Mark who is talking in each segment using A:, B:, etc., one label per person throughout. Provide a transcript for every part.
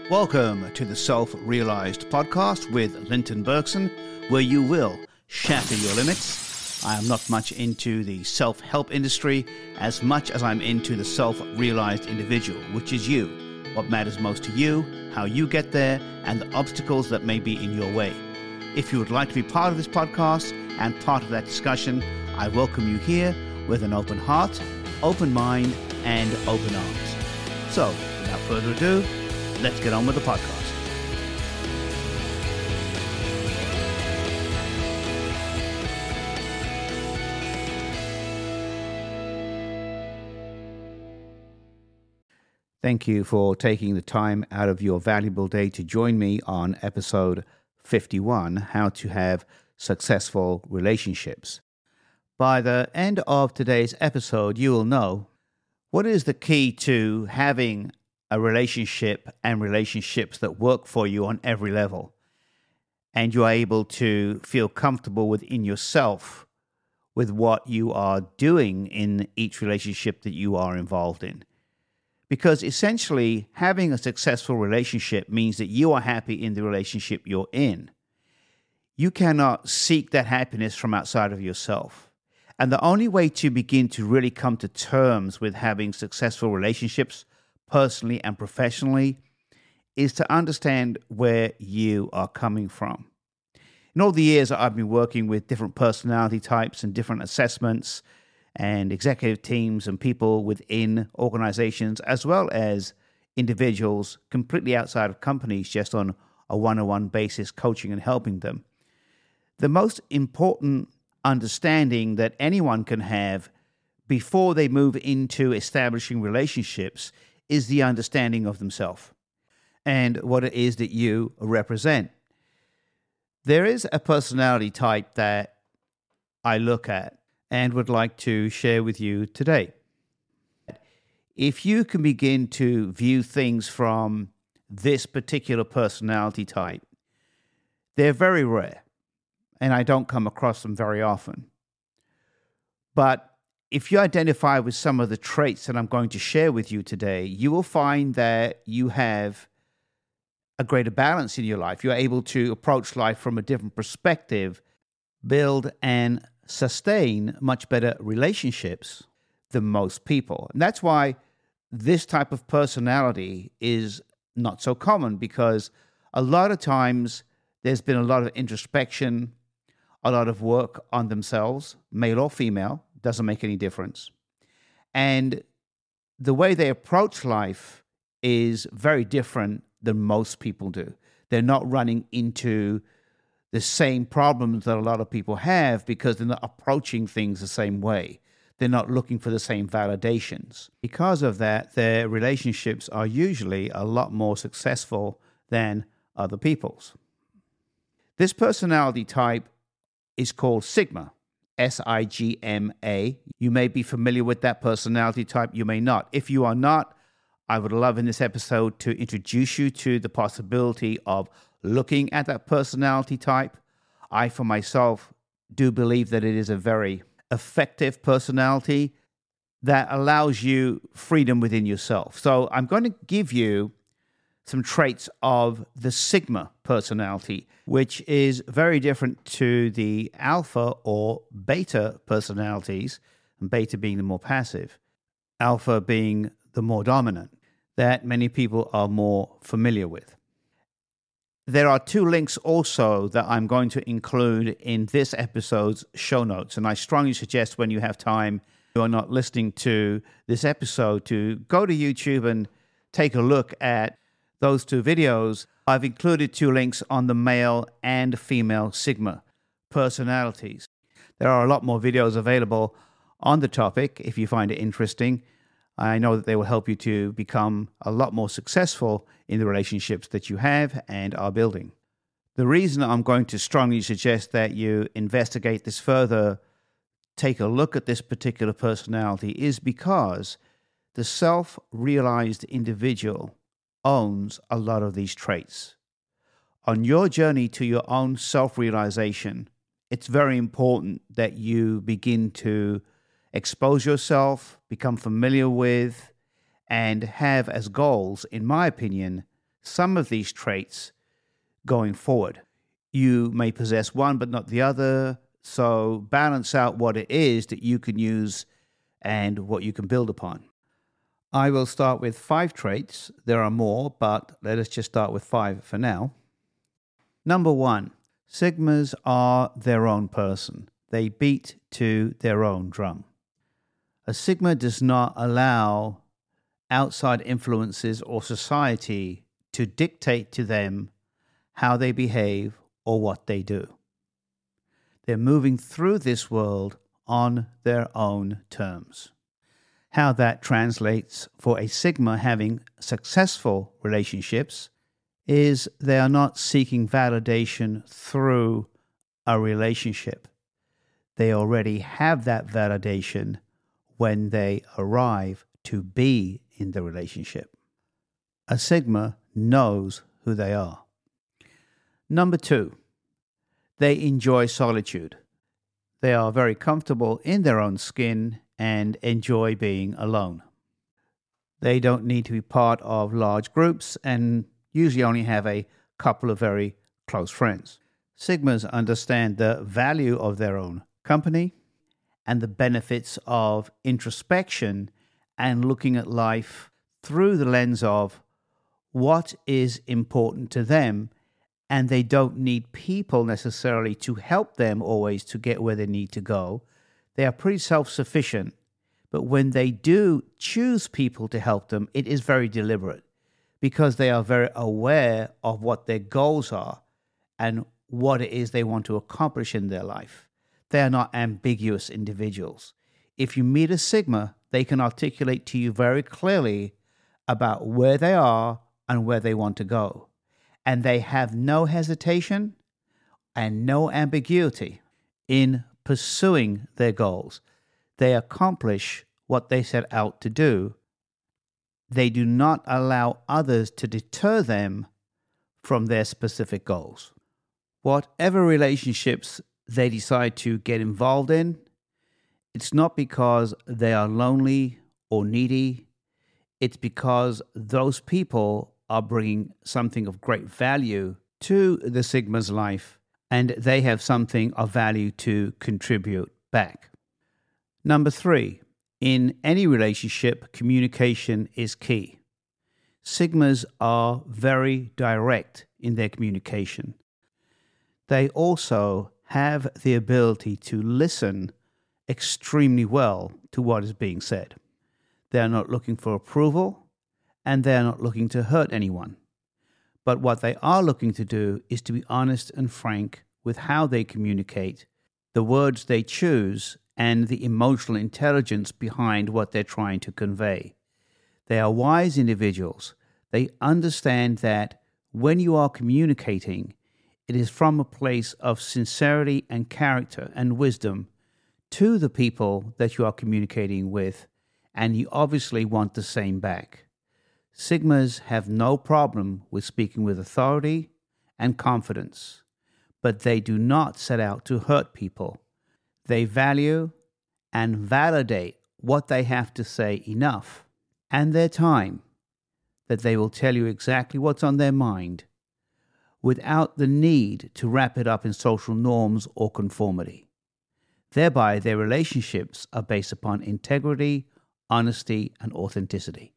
A: Welcome to the Self-Realized Podcast with Linton Bergson, where you will shatter your limits. I am not much into the self-help industry as much as I'm into the self-realized individual, which is you. What matters most to you, how you get there, and the obstacles that may be in your way. If you would like to be part of this podcast and part of that discussion, I welcome you here with an open heart, open mind, and open arms. So, without further ado, let's get on with the podcast. Thank you for taking the time out of your valuable day to join me on episode 51, How to Have Successful Relationships. By the end of today's episode, you will know what is the key to having a relationship and relationships that work for you on every level, and you are able to feel comfortable within yourself with what you are doing in each relationship that you are involved in. Because essentially, having a successful relationship means that you are happy in the relationship you're in. You cannot seek that happiness from outside of yourself. And the only way to begin to really come to terms with having successful relationships, personally and professionally, is to understand where you are coming from. In all the years that I've been working with different personality types and different assessments and executive teams and people within organizations, as well as individuals completely outside of companies, just on a one-on-one basis, coaching and helping them, the most important understanding that anyone can have before they move into establishing relationships is the understanding of themselves and what it is that you represent. There is a personality type that I look at and would like to share with you today. If you can begin to view things from this particular personality type, they're very rare, and I don't come across them very often. But if you identify with some of the traits that I'm going to share with you today, you will find that you have a greater balance in your life. You're able to approach life from a different perspective, build and sustain much better relationships than most people. And that's why this type of personality is not so common, because a lot of times there's been a lot of introspection, a lot of work on themselves, male or female, doesn't make any difference. And the way they approach life is very different than most people do. They're not running into the same problems that a lot of people have because they're not approaching things the same way. They're not looking for the same validations. Because of that, their relationships are usually a lot more successful than other people's. This personality type is called Sigma, S-I-G-M-A. You may be familiar with that personality type, you may not. If you are not, I would love in this episode to introduce you to the possibility of looking at that personality type. I, for myself, do believe that it is a very effective personality that allows you freedom within yourself. So I'm going to give you some traits of the Sigma personality, which is very different to the Alpha or Beta personalities, and Beta being the more passive, Alpha being the more dominant, that many people are more familiar with. There are two links also that I'm going to include in this episode's show notes, and I strongly suggest when you have time, you are not listening to this episode, to go to YouTube and take a look at those two videos. I've included two links on the male and female Sigma personalities. There are a lot more videos available on the topic if you find it interesting. I know that they will help you to become a lot more successful in the relationships that you have and are building. The reason I'm going to strongly suggest that you investigate this further, take a look at this particular personality, is because the self-realized individual owns a lot of these traits. On your journey to your own self-realization, it's very important that you begin to expose yourself, become familiar with, and have as goals, in my opinion, some of these traits going forward. You may possess one but not the other, so balance out what it is that you can use and what you can build upon. I will start with 5 traits. There are more, but let us just start with 5 for now. Number 1, Sigmas are their own person. They beat to their own drum. A Sigma does not allow outside influences or society to dictate to them how they behave or what they do. They're moving through this world on their own terms. How that translates for a Sigma having successful relationships is they are not seeking validation through a relationship. They already have that validation when they arrive to be in the relationship. A Sigma knows who they are. Number 2, they enjoy solitude. They are very comfortable in their own skin and enjoy being alone. They don't need to be part of large groups and usually only have a couple of very close friends. Sigmas understand the value of their own company and the benefits of introspection and looking at life through the lens of what is important to them, and they don't need people necessarily to help them always to get where they need to go. They are pretty self-sufficient, but when they do choose people to help them, it is very deliberate because they are very aware of what their goals are and what it is they want to accomplish in their life. They are not ambiguous individuals. If you meet a Sigma, they can articulate to you very clearly about where they are and where they want to go. And they have no hesitation and no ambiguity in pursuing their goals. They accomplish what they set out to do. They do not allow others to deter them from their specific goals. Whatever relationships they decide to get involved in, it's not because they are lonely or needy. It's because those people are bringing something of great value to the Sigma's life, and they have something of value to contribute back. Number 3, in any relationship, communication is key. Sigmas are very direct in their communication. They also have the ability to listen extremely well to what is being said. They are not looking for approval, and they are not looking to hurt anyone. But what they are looking to do is to be honest and frank with how they communicate, the words they choose, and the emotional intelligence behind what they're trying to convey. They are wise individuals. They understand that when you are communicating, it is from a place of sincerity and character and wisdom to the people that you are communicating with, and you obviously want the same back. Sigmas have no problem with speaking with authority and confidence, but they do not set out to hurt people. They value and validate what they have to say enough and their time that they will tell you exactly what's on their mind without the need to wrap it up in social norms or conformity. Thereby, their relationships are based upon integrity, honesty, and authenticity.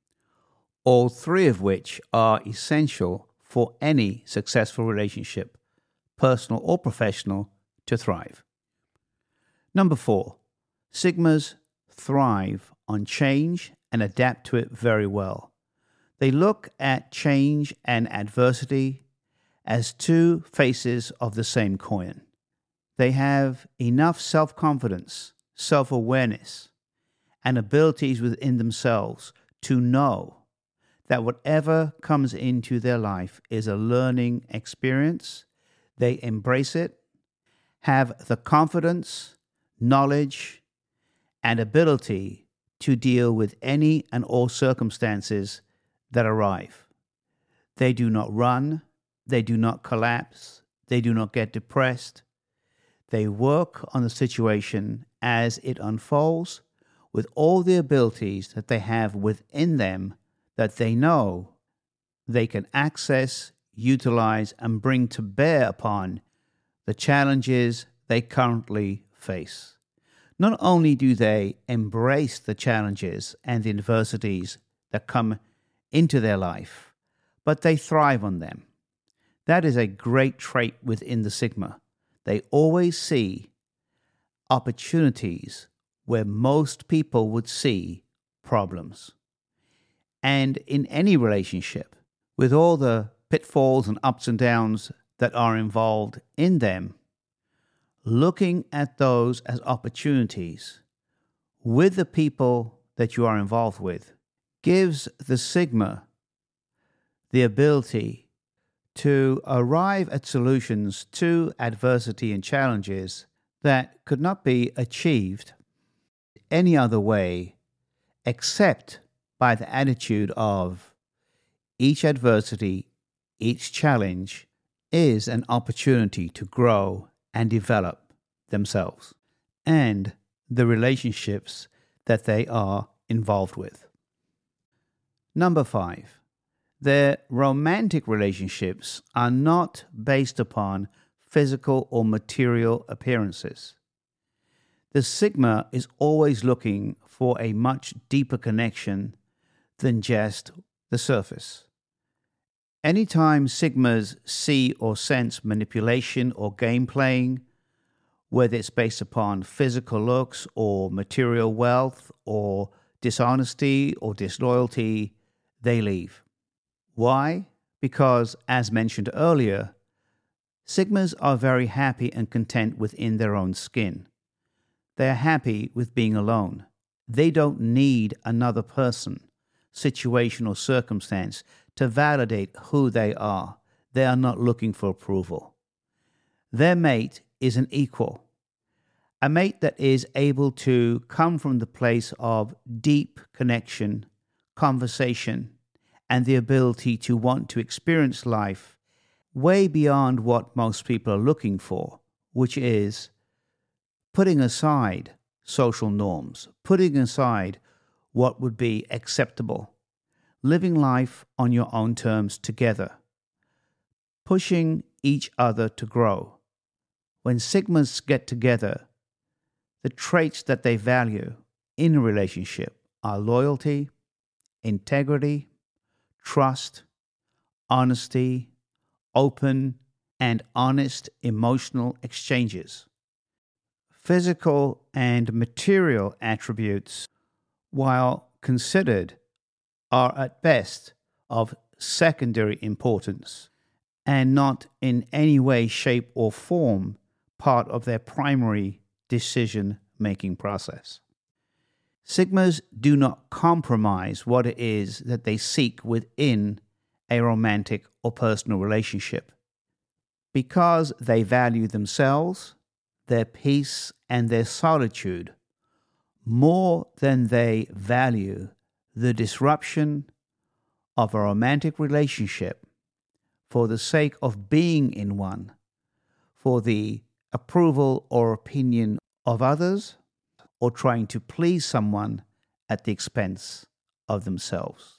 A: All 3 of which are essential for any successful relationship, personal or professional, to thrive. Number 4, Sigmas thrive on change and adapt to it very well. They look at change and adversity as 2 faces of the same coin. They have enough self-confidence, self-awareness, and abilities within themselves to know that whatever comes into their life is a learning experience. They embrace it, have the confidence, knowledge, and ability to deal with any and all circumstances that arrive. They do not run, they do not collapse, they do not get depressed. They work on the situation as it unfolds with all the abilities that they have within them that they know they can access, utilize, and bring to bear upon the challenges they currently face. Not only do they embrace the challenges and the adversities that come into their life, but they thrive on them. That is a great trait within the Sigma. They always see opportunities where most people would see problems. And in any relationship, with all the pitfalls and ups and downs that are involved in them, looking at those as opportunities with the people that you are involved with gives the Sigma the ability to arrive at solutions to adversity and challenges that could not be achieved any other way except by the attitude of each adversity, each challenge is an opportunity to grow and develop themselves and the relationships that they are involved with. Number 5, their romantic relationships are not based upon physical or material appearances. The Sigma is always looking for a much deeper connection than just the surface. Anytime Sigmas see or sense manipulation or game playing, whether it's based upon physical looks or material wealth or dishonesty or disloyalty, they leave. Why? Because, as mentioned earlier, Sigmas are very happy and content within their own skin. They are happy with being alone. They don't need another person, situation, or circumstance to validate who they are. They are not looking for approval. Their mate is an equal, a mate that is able to come from the place of deep connection, conversation, and the ability to want to experience life way beyond what most people are looking for, which is putting aside social norms, putting aside what would be acceptable, living life on your own terms together, pushing each other to grow. When Sigmas get together, the traits that they value in a relationship are loyalty, integrity, trust, honesty, open and honest emotional exchanges. Physical and material attributes, while considered, are at best of secondary importance and not in any way, shape, or form part of their primary decision-making process. Sigmas do not compromise what it is that they seek within a romantic or personal relationship because they value themselves, their peace, and their solitude more than they value the disruption of a romantic relationship for the sake of being in one, for the approval or opinion of others, or trying to please someone at the expense of themselves.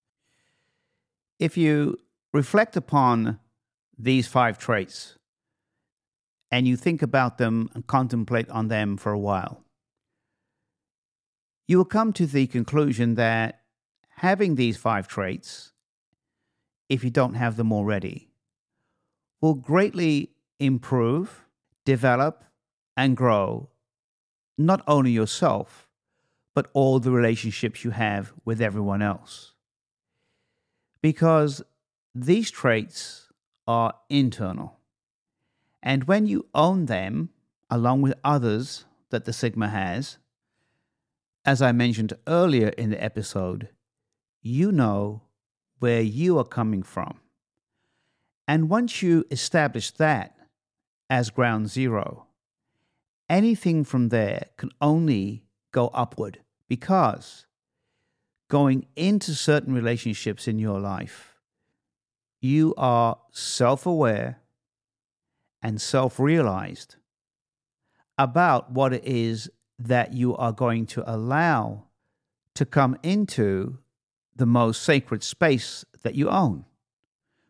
A: If you reflect upon these 5 traits and you think about them and contemplate on them for a while, you will come to the conclusion that having these 5 traits, if you don't have them already, will greatly improve, develop, and grow not only yourself, but all the relationships you have with everyone else. Because these traits are internal. And when you own them, along with others that the Sigma has, as I mentioned earlier in the episode, you know where you are coming from. And once you establish that as ground zero, anything from there can only go upward, because going into certain relationships in your life, you are self-aware and self-realized about what it is that you are going to allow to come into the most sacred space that you own,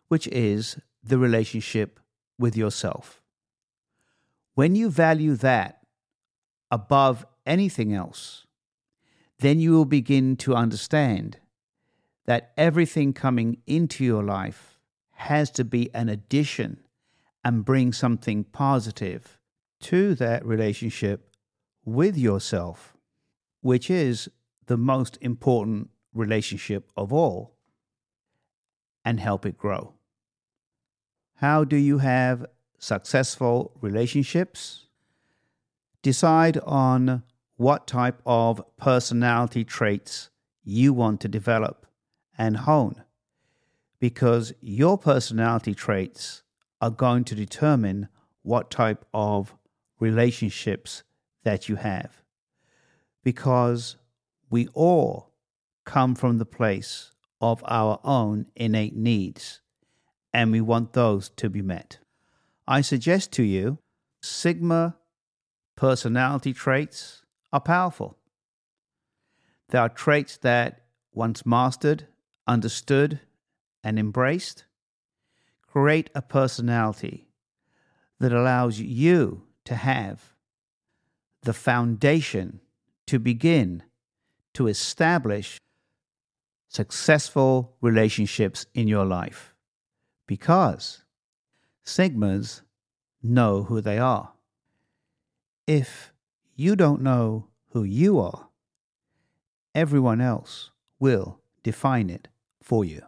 A: which is the relationship with yourself. When you value that above anything else, then you will begin to understand that everything coming into your life has to be an addition and bring something positive to that relationship with yourself, which is the most important relationship of all, and help it grow. How do you have successful relationships? Decide on what type of personality traits you want to develop and hone, because your personality traits are going to determine what type of relationships that you have. Because we all come from the place of our own innate needs, and we want those to be met. I suggest to you, Sigma personality traits are powerful. They are traits that, once mastered, understood, and embraced, create a personality that allows you to have the foundation to begin to establish successful relationships in your life, because Sigmas know who they are. If you don't know who you are, everyone else will define it for you.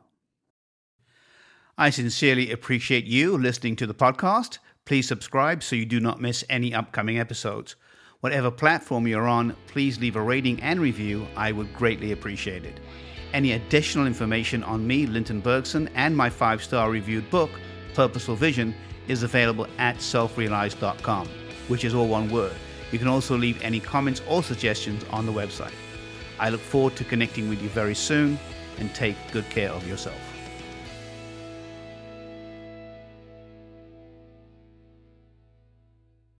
A: I sincerely appreciate you listening to the podcast. Please subscribe so you do not miss any upcoming episodes. Whatever platform you're on, please leave a rating and review. I would greatly appreciate it. Any additional information on me, Linton Bergson, and my 5-star reviewed book, Purposeful Vision, is available at selfrealized.com, which is all one word. You can also leave any comments or suggestions on the website. I look forward to connecting with you very soon, and take good care of yourself.